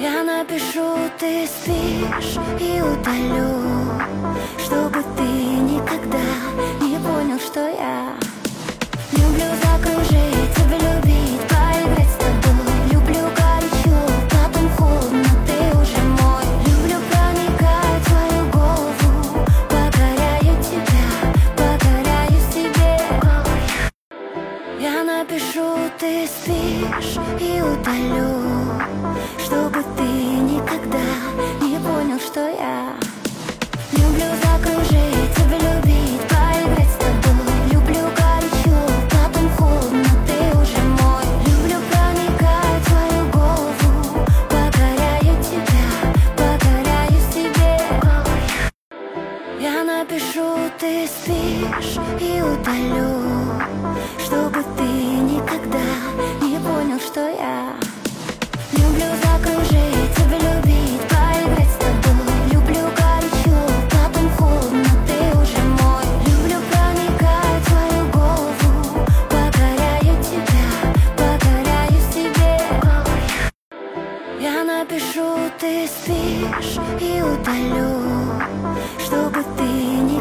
Я напишу, ты спишь, и удалю, чтобы ты никогда не понял, что я люблю закружить, тебя любить, поиграть с тобой. Люблю горячо, потом холодно, ты уже мой. Люблю проникать в твою голову, покоряю тебя, покоряюсь тебе. Я напишу, ты спишь, и удалю, чтобы ты никогда не понял, что я люблю закружить, тебя любить, поиграть с тобой. Люблю горячо, потом холодно, ты уже мой. Люблю проникать в твою голову, покоряю тебя, покоряюсь тебе. Я напишу, ты спишь, и удалю, чтобы ты никогда не понял, что я люблю закружить, тебя любить, поиграть с тобой. Люблю горячо, потом холодно, ты уже мой. Люблю проникать в твою голову, покоряю тебя, покоряюсь тебе. Я напишу, ты спишь, и удалю, чтобы ты